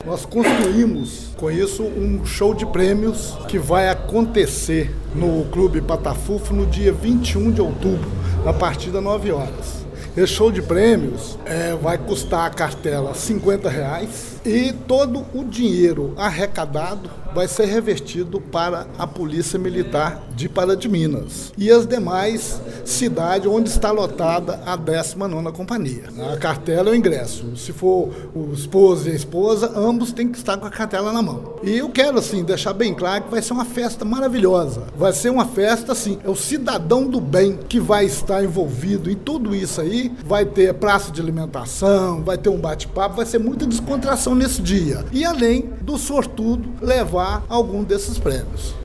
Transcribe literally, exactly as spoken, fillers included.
nós construímos com isso um show de prêmios que vai acontecer no Clube Patafufo no dia vinte e um de outubro, a partir das nove horas. Esse show de prêmios é, vai custar a cartela cinquenta reais e todo o dinheiro arrecadado vai ser revertido para a Polícia Militar de Pará de Minas e as demais cidades onde está lotada a décima nona Companhia. A cartela é o ingresso. Se for o esposo e a esposa, ambos têm que estar com a cartela na mão. E eu quero, assim, deixar bem claro que vai ser uma festa maravilhosa. Vai ser uma festa, assim, é o cidadão do bem que vai estar envolvido em tudo isso aí. Vai ter praça de alimentação, vai ter um bate-papo, vai ser muita descontração nesse dia. E além do sortudo levar algum desses prêmios.